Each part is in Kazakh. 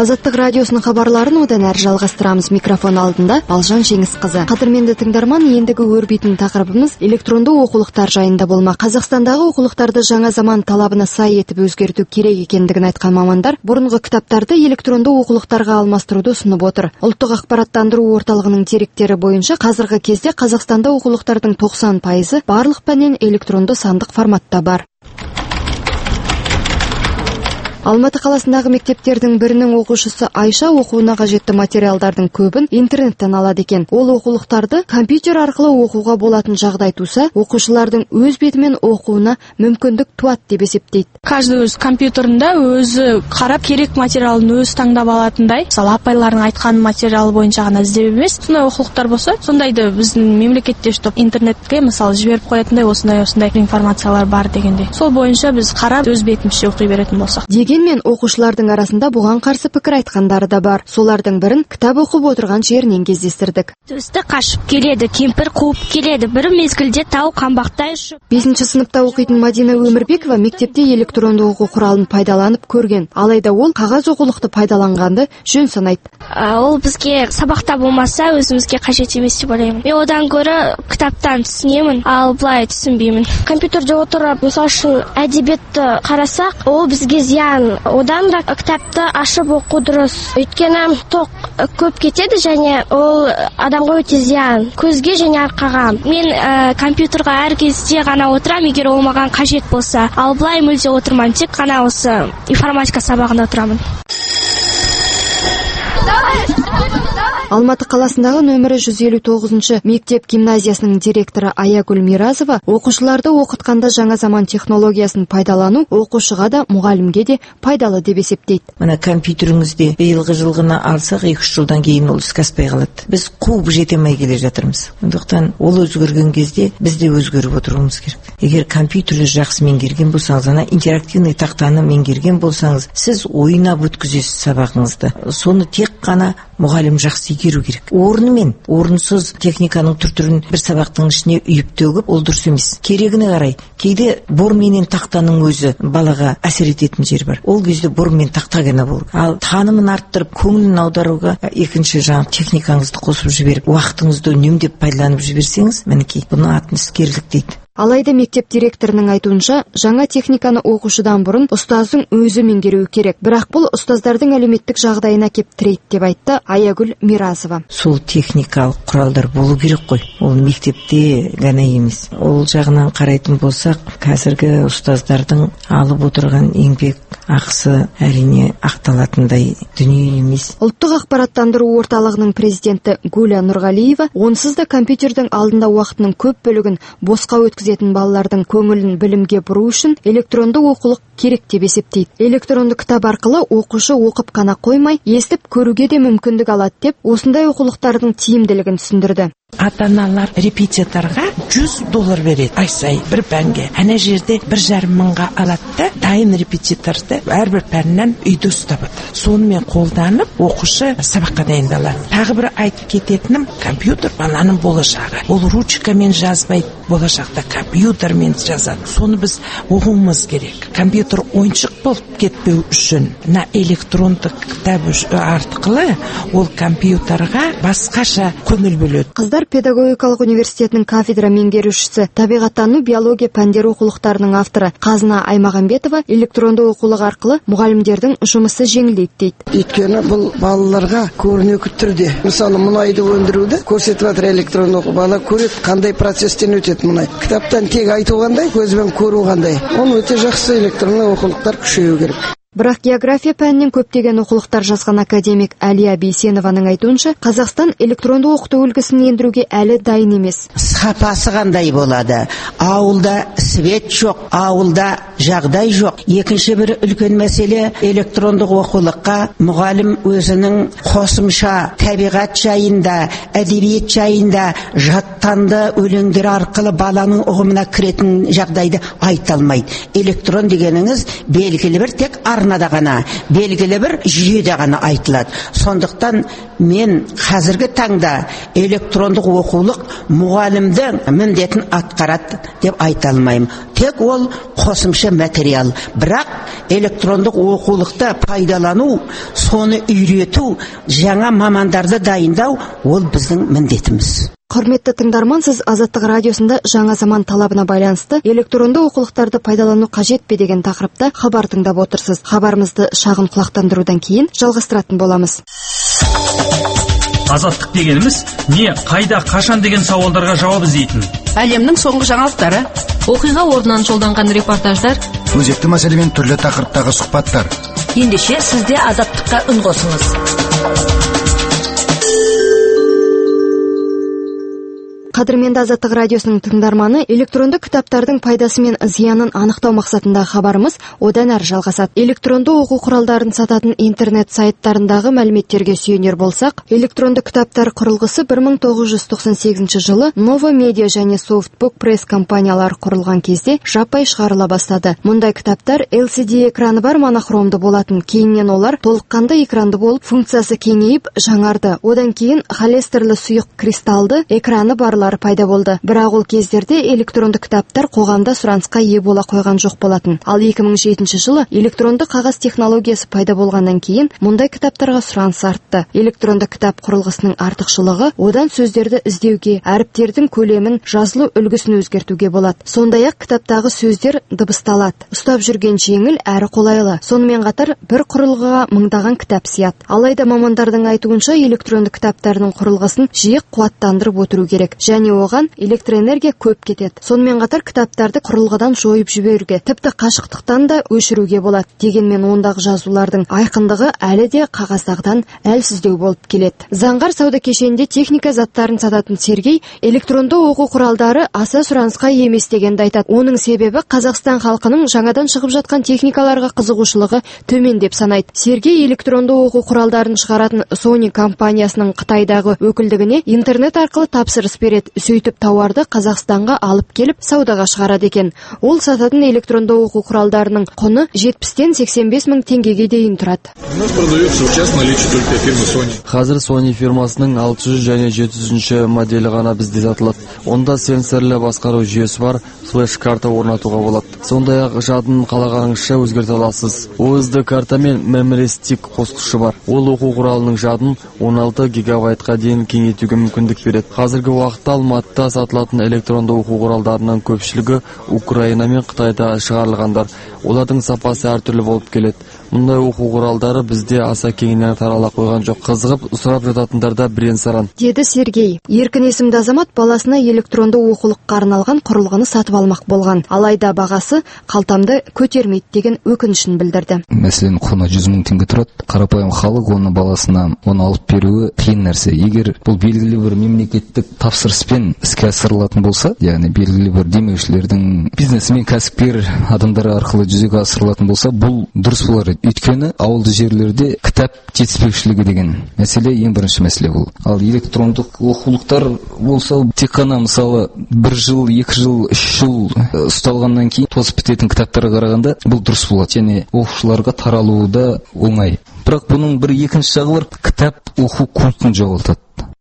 Азаттық радиосының хабарларын одан әрі жалғастырамыз. Микрофон алдында Балжан Жеңісқызы. Қадірменді тыңдарман, ендігі өрбитін тақырыбымыз электронды оқулықтар жайында болмақ. Қазақстандағы оқулықтарды жаңа заман талабына сай етіп өзгерту керек екендігін айтқан мамандар, бұрынғы кітаптарды электронды оқулықтарға алмастыруды ұсынып отыр. Ұлттық ақпараттандыру орталығының деректері бойынша қазіргі кезде Қазақстанда оқулықтардың 90% барлық пәннен электронды сандық форматта бар. Алматы қаласындағы мектептердің бірінің оқушысы Айша оқуына қажетті материалдардың көбін интернеттен алады екен. Ол оқулықтарды компьютер арқылы оқуға болатын жағдай туса, оқушылардың өз бетімен оқуына мүмкіндік туады деп есептейді. Каждый өз компьютерінде өзі қарап керек материалын өзі таңдап алатындай. Мысалы, апайлардың айтқан материалы бойынша ғана іздеп емес, сондай оқулықтар болса, сондайды біздің мемлекетте штоп интернетке мысалы жіберіп қоятындай осындай информациялар бар дегенде. Сол бойынша біз қарап өз бетімізше оқи беретін болсақ. Дегенмен оқушылардың арасында бұған қарсы пікір айтқандары да бар. Солардың бірін кітап оқып отырған жерінен кездестірдік. Төсті қашып келеді, кемпір қуып келеді, бір мезгілде тау қамбақтай ұшып. 5-ші сыныпта оқитын Мадина Өмірбекова мектепте электронды оқу құралын пайдаланып көрген. Алайда ол қағаз оқулықты пайдаланғанды жөн санайды. Ол бізге сабақта болмаса өзімізге қажет емес деп ойлаймын. Мен одан гөрі кітаптан түсінемін, ал былай түсінбеймін. Компьютерде отырып, мысалы үшін әдебиетті қарасақ, ол бізге зиян. Одан да кітапты ашып оқу дұрыс. Өйткені тоқ көп кетеді және ол адамға өте зиян. Көзге және арқаға. Мен компьютерға әр кезде ғана отырам, егер ол маған қажет болса. Ал былай мүлде отырман, тек қана осы информатика сабағында отырамын. Алматы қаласындағы нөмірі 159-шы мектеп гимназиясының директоры Аягүл Миразова оқушыларды оқытқанда жаңа заман технологиясын пайдалану оқушыға да, мұғалімге де пайдалы деп есептейді. Мына компьютеріңізде биылғы жылғына алсақ 2-3 жылдан кейін ол іске аспай қалады. Біз қуып жетемей келе жатырмыз. Сондықтан ол өзгерген кезде біз де өзгеріп отыруымыз керек. Егер компьютерді жақсы меңгерген болсаңыз, ана интерактивный тақтаны меңгерген болсаңыз, сіз ойнап өткізесіз сабағыңызды. Соны тек қана мұғалім жақсы игеру керек. Орнымен, орынсыз техниканың түр-түрін бір сабақтың ішіне үйіп төгіп, ол дұрыс емес. Керегіне қарай, кейде бор менен тақтаның өзі балаға әсер ететін жер бар. Ол кезде бор мен тақта ғана болу. Ал танымын арттырып, көңілін аударуға екінші жаңа техникаңызды қосып жіберіп, уақытыңызды үнемдеп пайдаланып жіберсеңіз, мінекей, бұны атын іскерлік дейді. Алайда мектеп директорының айтуынша, жаңа техниканы оқушыдан бұрын ұстаздың өзі меңгеруі керек. Бірақ бұл ұстаздардың әлеуметтік жағдайына кеп тірейді деп айтты Аягүл Миразова. Сол техникалық құралдар болу керек қой. Ол мектепте ғана емес. Ол жағынан қарайтын болсақ, қазіргі ұстаздардың алып отырған еңбек ақысы әрине ақталатындай дүние емес. Ұлттық ақпараттандыру орталығының президенті Гуля Нұрғалиева, онсыз да компьютердің алдында уақытының көп бөлігін босқа өткізетін балалардың көңілін білімге бұру үшін электронды оқулық керек деп есептейді. Электронды кітап арқылы оқушы оқып қана қоймай, естіп көруге де мүмкіндік алады деп, осындай оқулықтардың тиімділігін түсіндірді. Ата-аналар репетиторға $100 береді ай сайын бір пәнге. Ана жерде 1,5 мыңға алады да, дайын репетиторды әрбір пәннен үйде ұстап отыр. Сонымен қолданып, оқушы сабаққа дайындалады. Тағы бір айтып кететінім, компьютер баланың болашағы. Ол ручкамен жазбайды, болашақта компьютермен жазады. Соны біз оқуымыз керек. Компьютер ойыншық болып кетпеу үшін, на электрондық кітап арқылы ол компьютерға басқаша көңіл бөледі. Қыздар педагогикалық университетінің кафедра меңгерушісі, табиғаттану биология пәндері оқулықтарының авторы Қазына Аймағамбетова электронды оқулық арқылы мұғалімдердің жұмысы жеңілдейді дейді. Өйткені бұл балаларға көрнекі түрде, мысалы мұнайды өндіруді көрсетіп жатыр электронды оқу. Бала көреді, қандай процестен өтеді мұнай. Кітаптан тек айту қандай, көзбен көру қандай. Оны өте жақсы электронды оқулықтар күшею керек. Бірақ география пәнінен көптеген оқулықтар жазған академик Әлия Бейсенованың айтуынша, Қазақстан электронды оқыту үлгісін ендіруге әлі дайын емес. Сапасы қандай болады? Ауылда свет жоқ, ауылда жағдай жоқ. Екінші бір үлкен мәселе, электрондық оқулыққа мұғалім өзінің қосымша табиғат жайында, әдебиет жайында жаттанды өлеңдер арқылы баланың ұғымына кіретін жағдайды айта алмайды. Электрон дегеніңіз белгілі бір тек арнада ғана, белгілі бір жүйеде ғана айтылады. Сондықтан мен қазіргі таңда электрондық оқулық мұғалімдің міндетін атқарады деп айта алмаймын. Тек ол қосымша материал. Бірақ электрондық оқулықты пайдалану, соны үйрету, жаңа мамандарды дайындау ол біздің міндетіміз. Құрметті тыңдарман, сіз Азаттық радиосында жаңа заман талабына байланысты электронды оқулықтарды пайдалану қажет пе деген тақырыпта хабар тыңдап отырсыз. Хабарымызды шағын құлақтандырудан кейін жалғастыратын боламыз. Азаттық дегеніміз не, қайда, қашан деген сауалдарға жауап іздейтін. Әлемнің соңғы жаңалықтары, оқиға орнынан жолданған репортаждар, өзекті мәселемен түрлі тақырыптағы сұхбаттар. Ендеше сізде Азаттыққа үн қосыңыз. Қадірменді Азаттық радиосының тыңдарманы, электронды кітаптардың пайдасы мен зиянын анықтау мақсатындағы хабарымыз одан әрі жалғасады. Электронды оқу құралдарын сататын интернет сайттарындағы мәліметтерге сүйенер болсақ, электронды кітаптар құрылғысы 1998 жылы Nova Media және Softbook Press компаниялары құрылған кезде жаппай шығарыла бастады. Мұндай кітаптар LCD экраны бар монохромды болатын, кейіннен олар толыққанды экранды болып, функциясы кеңейіп жаңарды. Одан кейін холестерлі сұйық кристалды экраны барлар пайда болды. Бірақ ол кездерде электронды кітаптар қоғамда сұранысқа ие бола қойған жоқ болатын. Ал 2007 жылы электронды қағаз технологиясы пайда болғаннан кейін мұндай кітаптарға сұраныс артты. Электронды кітап құрылғысының артықшылығы одан сөздерді іздеуге, әріптердің көлемін, жазылу үлгісін өзгертуге болады. Сондай-ақ кітаптағы сөздер дыбысталады. Ұстап жүрген жеңіл әрі қолайлы. Сонымен қатар бір құрылғыға мыңдаған кітап сияды. Алайда мамандардың айтуынша электронды кітаптардың құрылғысын жиі қуаттандырып отыру керек. Және оған электроэнергия көп кетеді. Сонымен қатар кітаптарды құрылғыдан жойып жіберуге, тіпті қашықтықтан да өшіруге болады. Дегенмен ондағы жазулардың айқындығы әлі де қағаздағыдан әлсіздеу болып келеді. Заңғар сауда кешенінде техника заттарын сататын Сергей электронды оқу құралдары аса сұранысқа емес дегенді айтады. Оның себебі Қазақстан халқының жаңадан шығып жатқан техникаларға қызығушылығы төмен деп санайды. Сергей электронды оқу құралдарын шығаратын Sony компаниясының Қытайдағы өкілдігіне интернет арқылы тапсырыс береді. Сөйтіп тауарды Қазақстанға алып келіп саудаға шығарады екен. Ол сататын электронды оқу құралдарының құны 70-тен 85 мың теңгеге дейін тұрады. Қазір Sony фирмасының 600 және 700 моделі ғана бізде сатылады. Онда сенсорлы басқару жүйесі бар, флеш-карта орнатуға болады. Сондай-ақ жадын қалағаныңызша өзгерте аласыз. OSD карта мен memory stick қосқышы бар. Ол оқу құралының жадын 16 гигабайтқа дейін кеңейтуге мүмкіндік береді. Қазіргі уақытта Алматыда сатылатын электронды оқу құралдарының көпшілігі Украина мен Қытайда шығарылғандар. Олардың сапасы әртүрлі болып келеді. Мұндай оқу құралдары бізде аса кеңінен тарала қойған жоқ. Қызығып сұрап жататындарда бірен-саран. Деді Сергей. Еркін есімді азамат баласына электронды оқулыққа арналған құрылғыны сатып алмақ болған. Алайда бағасы қалтамды көтермейді деген өкінішін білдірді. Мәселен, құны 100 мың теңге тұрады. Қарапайым халық оны баласына оны алып беруі қиын нәрсе. Егер бұл белгілі бір мемлекеттік тапсырыспен іске асырылатын болса, яғни белгілі бір демеушілердің бизнесмен кәсіпкер адамдар арқылы жүзеге асырылатын болса, бұл дұрыс болар. Өйткені ауылды жерлерде кітап жетіспеушілігі деген мәселе ең бірінші мәселе бұл. Ал электрондық оқулықтар болса, тек қана мысалы 1 жыл, 2 жыл, 3 жыл ұсталғаннан кейін тозып бітетін кітаптарға қарағанда бұл дұрыс болады. Және оқушыларға таралуы да оңай. Бірақ бұның бір екінші жағы бар, кітап оқу культін жоғалтады.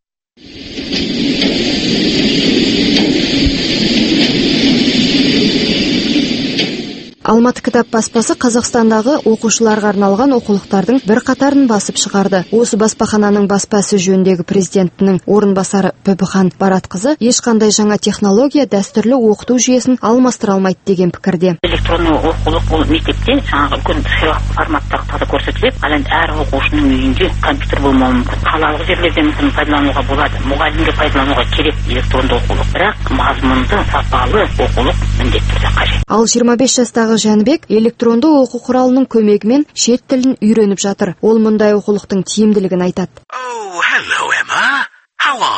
Алматы кітап баспасы Қазақстандағы оқушыларға арналған оқулықтардың бір қатарын басып шығарды. Осы баспахананың баспасы жөніндегі президентінің орынбасары Бибіхан Баратқызы ешқандай жаңа технология дәстүрлі оқыту жүйесін алмастыра алмайды деген пікірде. Электронды оқулық ол мектепте жаңағы үлкен сыйлық форматтағы көрсетіледі. Ал енді әр оқушының үйінде компьютер болмауы мүмкін. Қалалық жерлерде мысалы пайдалануға болады. Мұғалімге пайдалануға керек электронды оқулық. Бірақ мазмұнды, сапалы оқулық міндетті түрде қажет. Ал 25 жастағы Жәнібек электронды оқу құралының көмегімен шет тілін үйреніп жатыр. Ол мұндай оқулықтың тиімділігін айтады. Oh, hello Emma. How are you?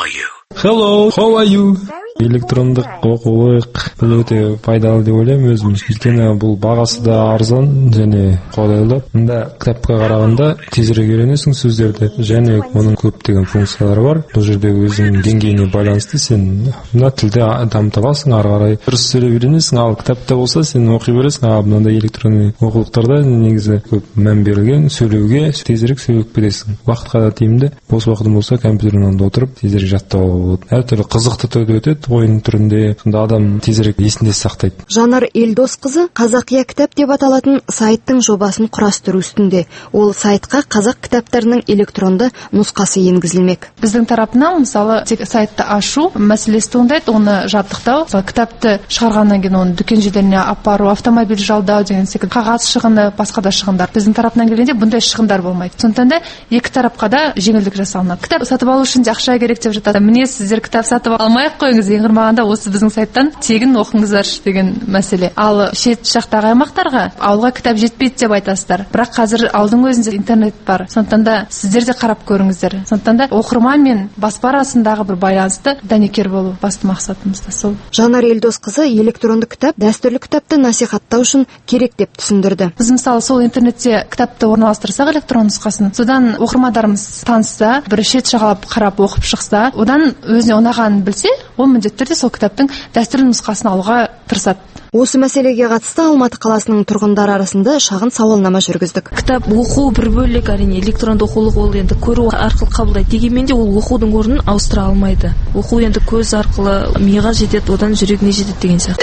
Hello, how are you? Электрондық оқулық бұл өте пайдалы деп ойлаймын өзім. Өйткені бұл бағасы да арзан және қолайлы. Мында кітапқа қарағанда тезірек үйренесің сөздерді, және оның көптеген функциялары бар. Бұл жерде өзің деңгейіне байланысты сен мына тілді дамыта аласың, ары қарай дұрыс сөйлеп үйренесің. Ал кітапта болса сен оқи бересің. Ал мынандай электронды оқулықтарда негізі көп мән берілген сөйлеуге, тезірек сөйлеп кетесің. Уақытқа да тиімді. Бос уақытың болса компьютердің алдында отырып тезірек жаттауға болады. Әртүрлі қызықты түрде өтеді, ойын түрінде, сонда адам тезірек есінде сақтайды. Жанар Елдосқызы Қазақия кітап деп аталатын сайттың жобасын құрастыру үстінде. Ол сайтқа қазақ кітаптарының электронды нұсқасы енгізілмек. Біздің тарапынан мысалы тек сайтты ашу мәселесі туындайды, оны жабдықтау, кітапты шығарғаннан кейін оны дүкен жерлеріне апару, автомобиль жалдау деген секілді қағаз шығыны, басқа да шығындар. Біздің тарапынан келгенде бұндай шығындар болмайды. Сондықтан да екі тарапқа да жеңілдік жасалынады. Кітап сатып алу үшін ақша керек деп жатады. Міне сіздер кітап сатып алмай-ақ қойыңыз, ең құрмағанда осы біздің сайттан тегін оқыңыздаршы деген мәселе. Ал шет жақтағы аймақтарға ауылға кітап жетпейді деп айтасыздар. Бірақ қазір ауылдың өзінде интернет бар. Сондықтан да сіздер де қарап көріңіздер. Сондықтан да оқырман мен баспа арасындағы бір байланысты дәнекер болу басты мақсатымыз да сол. Жанар Елдосқызы электронды кітап дәстүрлі кітапты насихаттау үшін керек деп түсіндірді. Біз мысалы сол интернетте кітапты орналастырсақ электронды нұсқасын, содан оқырмандарымыз танысса, бір шет жағалап қарап оқып шықса, одан өзіне ұнағанын білсе, ол міндетті түрде сол кітаптың дәстүрлі нұсқасын алуға тырысады. Осы мәселеге қатысты Алматы қаласының тұрғындары арасында шағын сауалнама жүргіздік. Кітап оқу бір бөлек, әрине электронды оқулық ол енді көру арқылы қабылдайды. Дегенмен де ол оқудың орнын ауыстыра алмайды. Оқу енді көз арқылы миға жетеді, одан жүрегіне жетеді деген сияқты.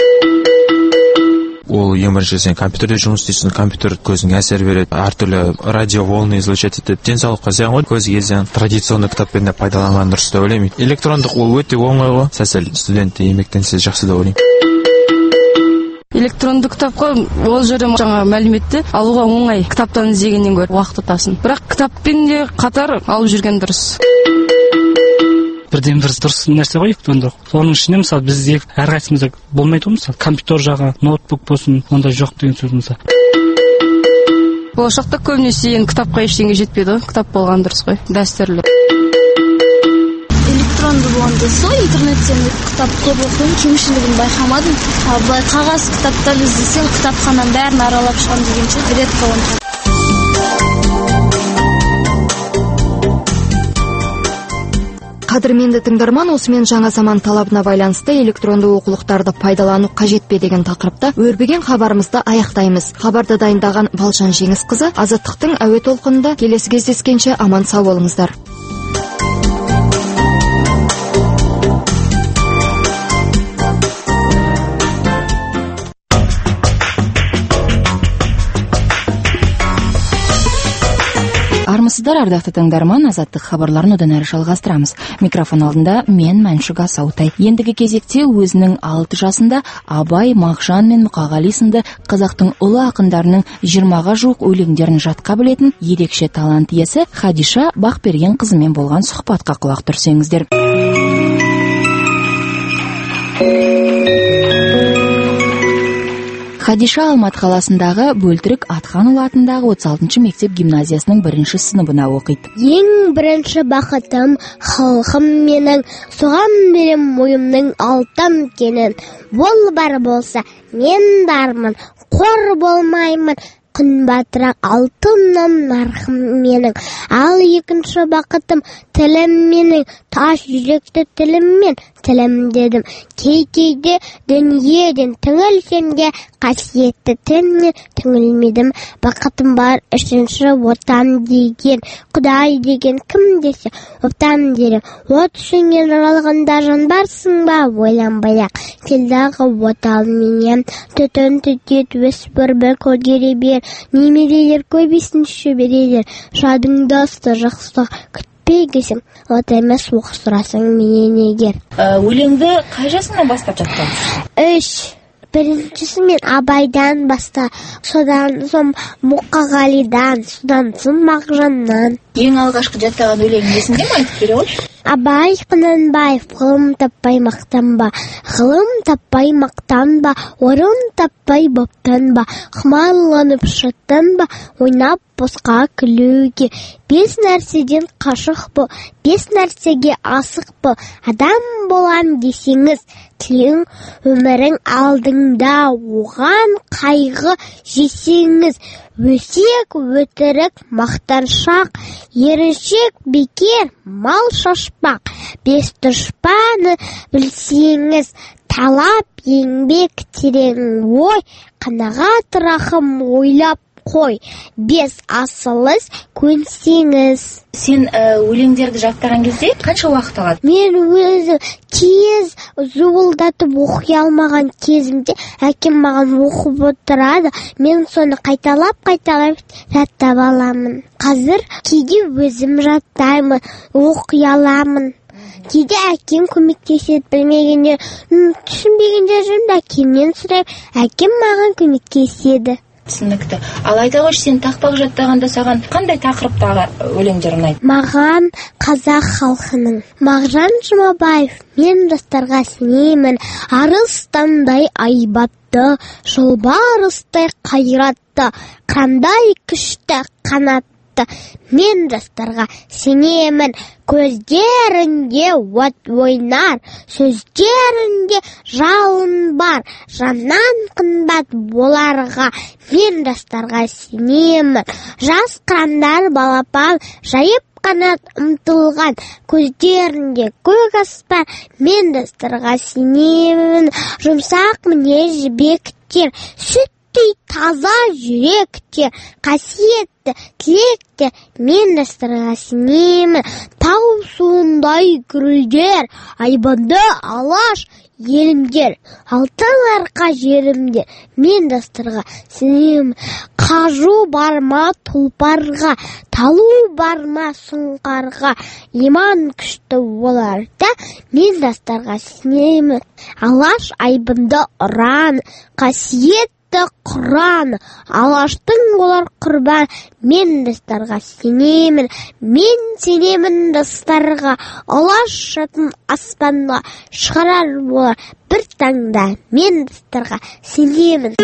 Ол ең бірінші сен компьютерде жұмыс істейсің, компьютер көзіңе әсер береді, әртүрлі радиоволны излучать етеді. Денсаулыққа зиян ғой, көзге зиян. Традиционный кітаппен де пайдаланған дұрыс деп ойлаймын. Электрондық ол өте оңай ғой. Сәл студентте еңбектенсе жақсы деп ойлаймын. Электронды кітапқа ол жерде жаңа мәліметті алуға оңай, кітаптан іздегеннен гөрі уақыт ұтасың. Бірақ кітаппен де қатар алып жүрген дұрыс. Бірден бір дұрыс нәрсе ғой электронды. Соның ішінде мысалы бізде әрқайсымызда болмайды ғой, мысалы компьютер жағы, ноутбук болсын, онда жоқ деген сөз мысалы. Болашақта көбінесе енді кітапқа ештеңе жетпейді ғой, кітап болған дұрыс қой, дәстүрлі. Электронды болғанда сол интернеттен кітап көп оқуым, кемшілігін байқамадым. Ал былай қағаз кітаптарды іздесең, кітапхананың бәрін аралап шығам дегенше ретко оны. Қадірменді тыңдарман, осымен жаңа заман талабына байланысты электронды оқулықтарды пайдалану қажет пе деген тақырыпта өрбіген хабарымызды аяқтаймыз. Хабарды дайындаған Балжан Жеңісқызы, Азаттықтың әуе толқынында. Келесі кездескенше аман сау болыңыздар. Армысыздар, ардақты тыңдарман, Азаттық хабарларын одан әрі жалғастырамыз. Микрофон алдында мен Мәншүк Асаутай. Ендігі кезекте өзінің 6 жасында Абай, Мағжан мен Мұқағали сынды қазақтың ұлы ақындарының 20-ға жуық өлеңдерін жатқа білетін ерекше талант иесі Хадиша Бақберген қызымен болған сұхбатқа құлақ түрсеңіздер. Хадиша Алматы қаласындағы Бөлтірік Атханұлы атындағы 36-шы мектеп гимназиясының 1-ші сыныбына оқиды. Ең бірінші бақытым халқым менің, соған берем мойымның алтын кенін. Бол бар болса, мен бармын, қор болмаймын. Күн батырақ алтыным нарқым менің. Ал екінші бақытым тілім менің, таш жүректі тіліммен тілім дедім. Кейде дүниеден түңілсемге қасиетті тілімнен түңілмедім. Бақытым бар үшінші отан деген, Құдай деген кім десе отан дерем. От үшінген жаралғанда жан барсың ба, ойланбай-ақ келдағы отал менен. Түтін түтет өспір бір көгере бер, немерелер көбесін шөберелер. Жадыңда асты жақсы күтпегесің, от емес оқыстырасың менен егер. Өлеңді қай жасыңнан бастап жаттың? 3. Біріншісі мен Абайдан баста, содан соң Мұқағалидан, содан соң Мағжаннан. Ең алғашқы жаттаған өлеңің есіңде ме, айтып бере қойшы? Абай Құнанбаев, ғылым таппай мақтанба, ғылым таппай мақтанба, орын таппай баптанба, құмарланып шаттанба, ойнап босқа күлуге. 5 нәрседен қашық бол, 5 нәрсеге асық бол. Адам болам десеңіз, тілең өмірің алдыңда, оған қайғы жесеңіз. Өсек, өтірік, мақтаншақ, еріншек, бекер, мал шашпақ. 5 дұшпаны білсеңіз, талап, еңбек, терең ой, қанағат, рахым ойлап қой. 5 асылыз көнсеңіз. Сен өлеңдерді жаттаған кезде қанша уақыт алады? Мен өзі тез зуылдатып оқи алмаған кезімде әкем маған оқып отырады. Мен соны қайталап жаттап аламын. Қазір кейде өзім жаттаймын, оқи аламын. Кейде әкем көмектеседі, білмегенде, түсінбегенде жүрімді әкемнен сұрайып, әкем маған көмектеседі. Түсінікті. Ал айта қойшы, сен тақпақ жаттағанда саған қандай тақырыптағы өлеңдер ұнайды? Маған қазақ халқының. Мағжан Жұмабаев, мен жастарға сенемін, арыстандай айбатты, жолбарыстай қайратты, қандай күшті қанатты. Мен жастарға сенемін, көздерінде от ойнар, сөздерінде жалын бар, жаннан қымбат боларға. Мен жастарға сенемін, жас қырандар балапан жайып қанат ұмтылған, көздерінде көк аспан. Мен жастарға сенемін, жұмсақ мінез жібектер, сүттей таза жүректер, қасиетті тілектер. Мен жастарға сенемін, тау суындай гүлдер, айбынды алаш елімдер, алтын арқа жерімдер. Мен жастарға сенемін, қажу барма тұлпарға, талу барма сұңқарға, иман күшті оларда. Мен жастарға сенемін, алаш айбынды ұран, қасиет Құран, алаштың олар құрбан. Мен жастарға сенемін, мен сенемін жастарға, алаш жатын аспанға шығарар олар бір таңда. Мен жастарға сенемін.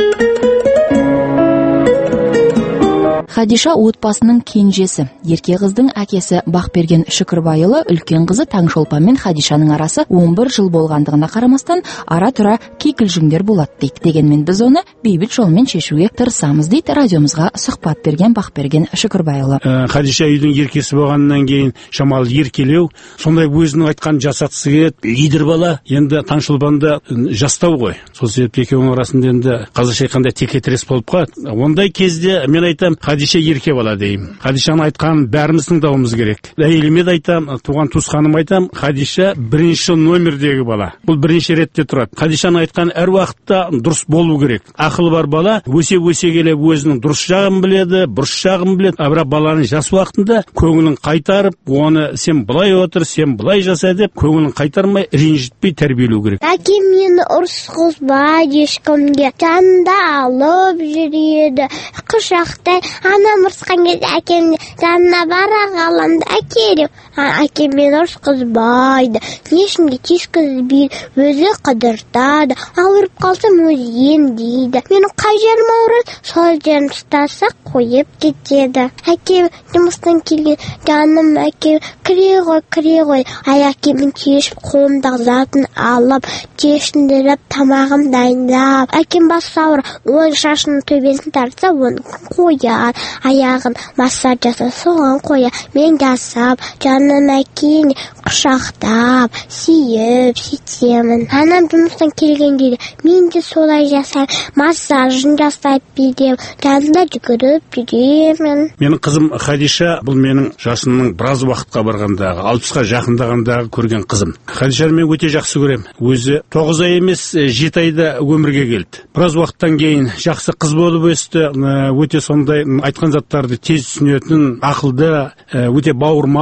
Хадиша отбасының кенжесі. Ерке қыздың әкесі Бақберген Шүкірбайұлы, үлкен қызы Таңшолпан мен Хадишаның арасы 11 жыл болғандығына қарамастан, ара-тұра кикілжіңдер болады дейді. Дегенмен біз оны бейбіт жолмен шешуге тырысамыз дейді радиомызға сұхбат берген Бақберген Шүкірбайұлы. Хадиша үйдің еркесі болғаннан кейін шамалы еркелеу, сондай өзінің айтқан жасатысы келеді, лидер бала. Енді Таңшолпанды жастау ғой. Сол себепті екеуінің арасында енді қазақша айтқанда текетірес болып қалады. Ондай кезде мен айтам, Хадиша ерке бала деймін. Хадишаның айтқанын бәріміз тыңдауымыз керек. Әйеліме де айтам, туған туысқаным айтам, Хадиша бірінші номердегі бала. Бұл бірінші ретте тұрады. Хадишаның айтқан әр уақытта дұрыс болу керек. Ақылы бар бала өсе келе өзінің дұрыс жағын біледі, бұрыс жағын біледі. Бірақ баланың жас уақытында көңілін қайтарып, оны сен былай отыр, сен былай жаса деп көңілін қайтармай, ренжітпей тәрбиелеу керек. Әкем мені ұрысқызбайды ешкімге, жанында алып жүреді, құшақтай. Анам ұрысқан кезде әкем жанына бара қаламды, әке деп. Әкем мені ұрысқызбайды, ешкімге тиіскізбейді, өзі қыдыртады, ауырып қалсам өзі емдейді. Менің қай жерім ауырады, сол жерім ұстаса қойып кетеді. Әкем жұмыстан келген, жаным әкем кіре ғой. Әкемнің кешіп қолымдағы затын алып, кешіндіріп, тамағым дайындап. Әкем басы ауыр, оның шашының төбесін тартса, оны қояр, аяғын массаж жасап, соған қояр. Мен жасап, жаным әкені құшақтап, сүйіп, сөйтемін. Анам жұмыстан келгенде мен де солай жасаймын, массажын жасап беремін, жанында жүгіріп жүремін. Менің қызым Хадиша, бұл менің жасымның біраз уақытқа барғандағы, 60-ға жақындағандағы көрген қызым. Хадишаны мен өте жақсы көремін. Өзі 9 ай емес, 7 айда өмірге келді. Біраз уақыттан кейін жақсы қыз болып өсті, өте сондай айтқан заттарды тез түсінетін, ақылды, өте бауырмал,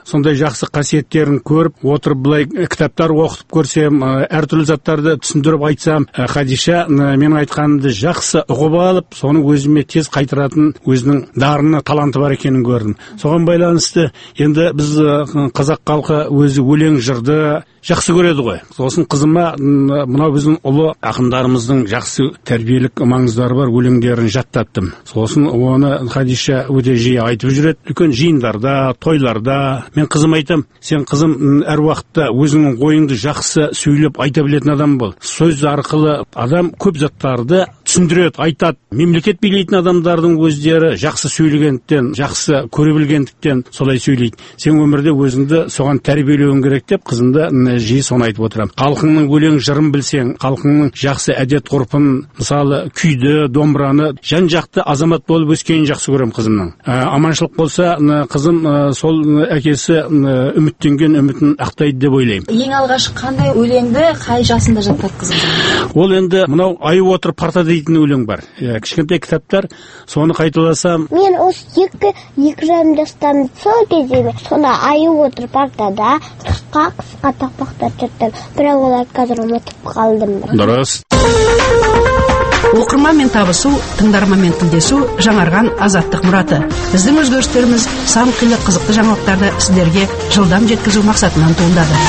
сондай жақсы қасиеттерін көріп отырып былай кітаптар оқытып көрсем, әртүрлі заттарды түсіндіріп айтсам, Хадиша менің айтқанымды жақсы ұғып алып, соны өзіме тез қайтаратын өзінің дарыны, таланты бар екенін көрдім. Соған байланысты енді біз қазақ халқы өзі өлең жырды жақсы көреді ғой. Сосын қызыма мынау біздің ұлы ақындарымыздың жақсы тәрбиелік маңыздары бар өлеңдерін жаттаттым. Сосын оны Хадиша өте жиі айтып жүреді. Үлкен жиындарда, тойларда. Мен қызым айтам, сен қызым әр уақытта өзіңнің ойыңды жақсы сөйлеп айта білетін адам бол. Сөз арқылы адам көп заттарды түсіндіреді, айтады. Мемлекет билейтін адамдардың өздері жақсы сөйлегендіктен, жақсы көре білгендіктен солай сөйлейді. Сен өмірде өзіңді соған тәрбиелеуің керек деп қызымды жиі соны айтып отырамын. Халқыңның өлең жырын білсең, халқыңның жақсы әдет ғұрпын, мысалы күйді, домбыраны, жан-жақты азамат болып өскенін жақсы көремін қызымның. Аманшылық болса, қызым сол әкесі үміттенген үмітін ақтайды деп ойлаймын. Ең алғаш қандай өлеңді қай жасында жаттатқызды? Ол енді мынау айып отыр парта дейтін өлең бар. Кішкентай кітаптар, соны қайталасам. Мен осы екі жарым жастан сол кезде соны айып отыр партада қысқа тақпақтар жаттым. Бірақ олар қазір ұмытып қалдым. Дұрыс. Оқырманмен табысу, тыңдарманмен тілдесу жаңарған азаттық мұраты. Біздің өзгерістеріміз сан қилы қызықты жаңалықтарды сіздерге жылдам жеткізу мақсатынан туындады.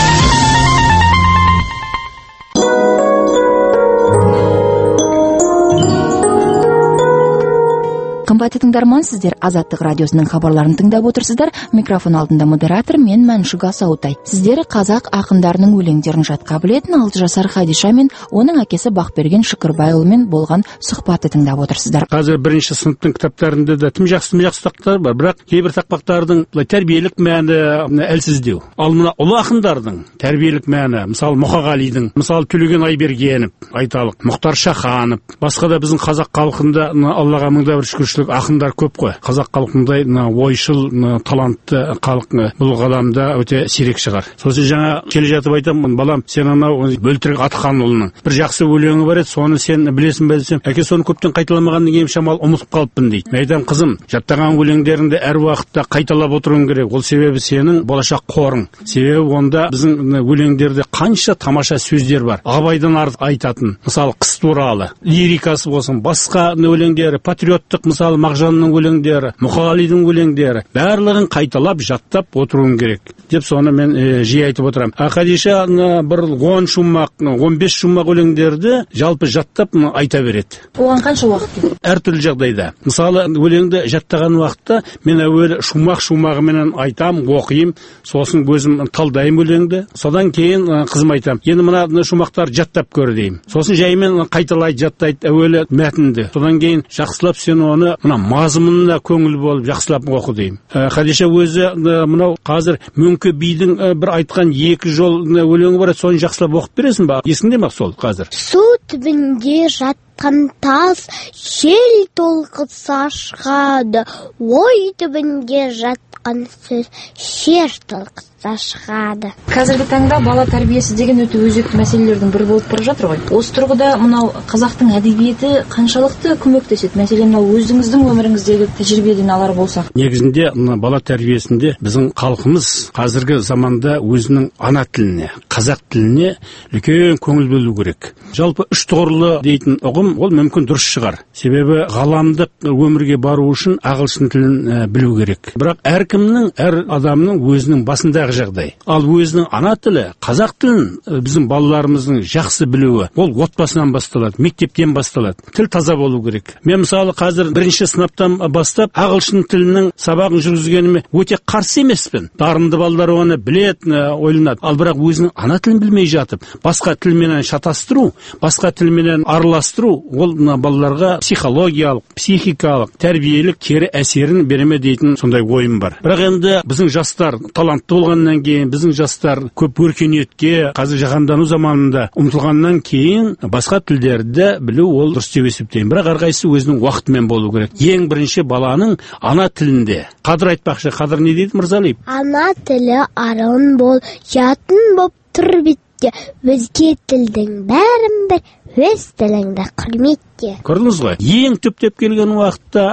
Қымбатты тыңдарман, сіздер Азаттық радиосының хабарларын тыңдап отырсыздар. Микрофон алдында модератор мен Мәншүк Асаутай. Сіздер қазақ ақындарының өлеңдерін жатқа білетін 6 жасар Хадиша мен оның әкесі Бақберген Шүкірбайұлымен болған сұхбатты тыңдап отырсыздар. Қазір бірінші сыныптың кітаптарында да тым жақсы тақпақтар бар, бірақ кейбір тақпақтардың тәрбиелік мәні әлсіздеу. Ал мына ұлы ақындардың тәрбиелік мәні, мысалы Мұқағалидың, мысалы Төлеген Айбергенов, айталық, Мұхтар Шаханов, басқа да біздің қазақ халқында Аллаға мыңда бір шүкіршілік ақындар көп қой. Қазақ халқындай ойшыл, талантты халық бұл ғаламда өте сирек шығар. Сосын жаңа келе жатып айтамын, балам, сен анау Бөлтірік Атханұлының бір жақсы өлеңі бар еді, соны сен білесің бе десем, әке соны көптен қайталамағаннан кейін шамал ұмытып қалыппын дейді. Мен айтамын, қызым, жаттаған өлеңдеріңді әр уақытта қайталап отыруың керек. Ол себебі сенің болашақ қорың. Себебі онда біздің өлеңдерде қанша тамаша сөздер бар. Абайдан артық айтатын, мысалы қыс туралы, лирикасы болсын, басқа өлеңдері, патриоттық, мысалы Мағжанның өлеңдері, Мұқағалидың өлеңдері, барлығын қайталап жаттап отыруың керек деп соны мен жиі айтып отырамын. Хадиша бір 10 шумақ, 15 шумақ өлеңдерді жалпы жаттап айта береді. Оған қанша уақыт кетеді? Әртүрлі жағдайда. Мысалы өлеңді жаттаған уақытта мен әуелі шумағыменен айтам, оқиым, сосын өзім талдайым өлеңді. Содан кейін қызым айтам, енді мына шумақтар жаттап көр деймін. Сосын жаймен қайталайды, жаттайды әуелі мәтінді. Содан кейін жақсылап сен оны мына мазмұнына көңіл болып жақсылап оқы деймін. Хадиша өзі мынау қазір Мөңке бидің бір айтқан 2 жол өлеңі бар, соны жақсылап оқып бересің ба? Есіңде ме сол қазір? Су түбінде жатқан тас жел толқытса шығады, ой түбінде жатқан сөз шер толқытса шығады. Қазіргі таңда бала тәрбиесі деген өте өзекті мәселелердің бірі болып бара жатыр ғой. Осы тұрғыда мынау қазақтың әдебиеті қаншалықты көмектеседі? Мәселен, мынау өзіңіздің өміріңіздегі тәжірибеден алар болсақ. Негізінде бала тәрбиесінде біздің халқымыз қазіргі заманда өзінің ана тіліне, қазақ тіліне үлкен көңіл бөлу керек. Жалпы 3 тұғырлы дейтін ұғым ол мүмкін дұрыс шығар. Себебі ғаламдық өмірге бару үшін ағылшын тілін білу керек. Бірақ әркімнің, әр адамның өзінің басындағы жағдай. Ал өзінің ана тілі, қазақ тілін біздің балаларымыздың жақсы білуі, ол отбасынан басталады, мектептен басталады. Тіл таза болу керек. Мен мысалы қазір 1-ші сыныптан бастап ағылшын тілінің сабағын жүргізгеніме өте қарсы емеспін. Дарынды балалар оны біледі, ойланады. Ал бірақ өзінің ана тілін білмей жатып, басқа тілменен шатастыру, басқа тілменен араластыру, ол балаларға психологиялық, психикалық, тәрбиелік кері әсерін береме дейтін сондай ойым бар. Бірақ енді біздің жастар талантты болғаннан кейін, біздің жастар көп өркениетке, қазір жаһандану заманында ұмтылғаннан кейін басқа тілдерді білу ол дұрыс деп есептеймін. Бірақ әрқайсысы өзінің уақытымен болу керек. Ең бірінші баланың ана тілінде. Қадыр айтпақшы, Қадыр не дейді Мырзалиев? Ана тілі арың бол, жатын боп тұр бетте, өзге тілдің бәрін бір, өз тіліңді құрметте. Көрдіңіз ғой? Ең түптеп келген уақытта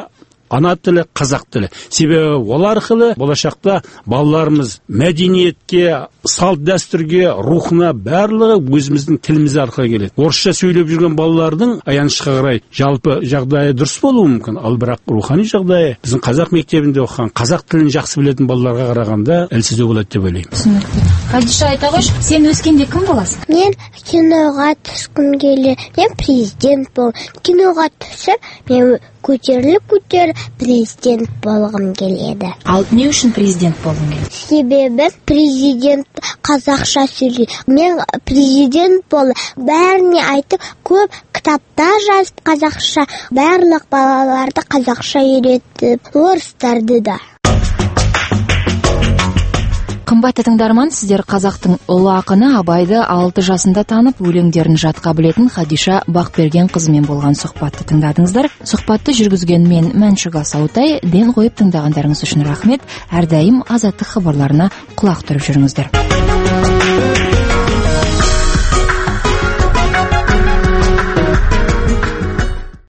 ана тілі, қазақ тілі. Себебі ол арқылы болашақта балаларымыз мәдениетке, салт дәстүрге, рухына барлығы өзіміздің тіліміз арқылы келеді. Орысша сөйлеп жүрген балалардың аянышқа қарай жалпы жағдайы дұрыс болуы мүмкін, ал бірақ рухани жағдайы біздің қазақ мектебінде оқыған, қазақ тілін жақсы білетін балаларға қарағанда әлсіздеу болады деп ойлаймын. Түсінікті. Хадиша, айта қойшы, сен өскенде кім боласың? Мен киноға түскім келеді. Мен президент бол. Киноға түсіп, мен көтеріліп президент болғым келеді. Ал не үшін президент болғың келеді? Себебі президент қазақша сөйлейді. Мен президент бол. Бәріне айтып, көп кітапта жазып қазақша, барлық балаларды қазақша үйретіп, орыстарды да. Қымбатты тыңдарман, сіздер қазақтың ұлы ақыны Абайды 6 жасында танып, өлеңдерін жатқа білетін Хадиша Бақберген қызымен болған сұхбатты тыңдадыңыздар. Сұхбатты жүргізген мен Мәншүк Асаутай. Ден қойып тыңдағандарыңыз үшін рахмет. Әрдайым азаттық хабарларына құлақ түріп жүріңіздер.